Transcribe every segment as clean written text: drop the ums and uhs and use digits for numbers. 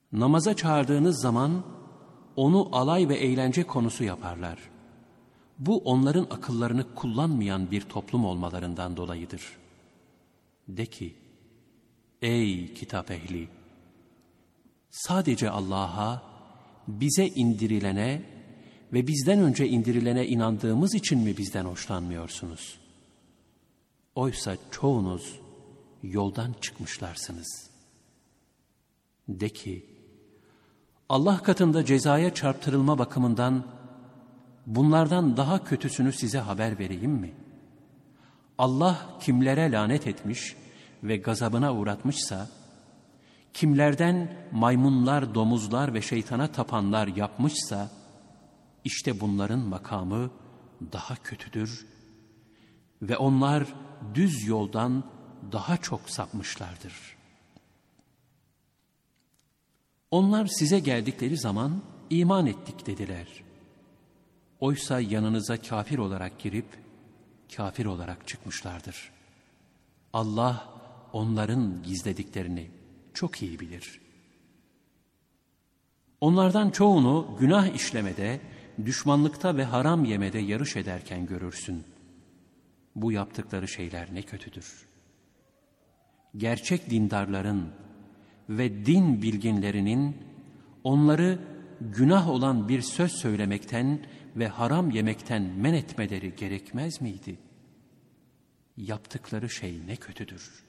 Namaza çağırdığınız zaman onu alay ve eğlence konusu yaparlar. Bu onların akıllarını kullanmayan bir toplum olmalarından dolayıdır. De ki, ey kitap ehli! Sadece Allah'a, bize indirilene ve bizden önce indirilene inandığımız için mi bizden hoşlanmıyorsunuz? Oysa çoğunuz yoldan çıkmışlarsınız. De ki, Allah katında cezaya çarptırılma bakımından bunlardan daha kötüsünü size haber vereyim mi? Allah kimlere lanet etmiş ve gazabına uğratmışsa, kimlerden maymunlar, domuzlar ve şeytana tapanlar yapmışsa, işte bunların makamı daha kötüdür ve onlar düz yoldan daha çok sapmışlardır. Onlar size geldikleri zaman iman ettik dediler. Oysa yanınıza kafir olarak girip kafir olarak çıkmışlardır. Allah onların gizlediklerini çok iyi bilir. Onlardan çoğunu günah işlemede, düşmanlıkta ve haram yemede yarış ederken görürsün. Bu yaptıkları şeyler ne kötüdür. Gerçek dindarların ve din bilginlerinin onları günah olan bir söz söylemekten ve haram yemekten men etmeleri gerekmez miydi? Yaptıkları şey ne kötüdür.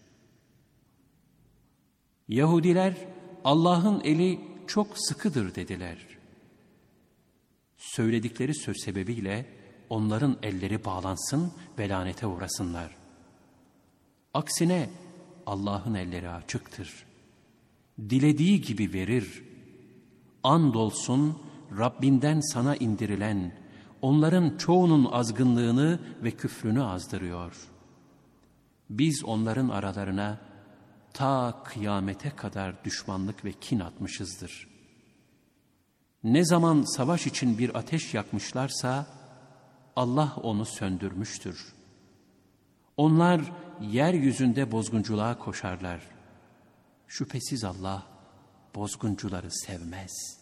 Yahudiler Allah'ın eli çok sıkıdır dediler. Söyledikleri söz sebebiyle onların elleri bağlansın ve lanete uğrasınlar. Aksine Allah'ın elleri açıktır. Dilediği gibi verir. Andolsun Rabbinden sana indirilen onların çoğunun azgınlığını ve küfrünü azdırıyor. Biz onların aralarına ta kıyamete kadar düşmanlık ve kin atmışızdır. Ne zaman savaş için bir ateş yakmışlarsa Allah onu söndürmüştür. Onlar yeryüzünde bozgunculuğa koşarlar. Şüphesiz Allah bozguncuları sevmez.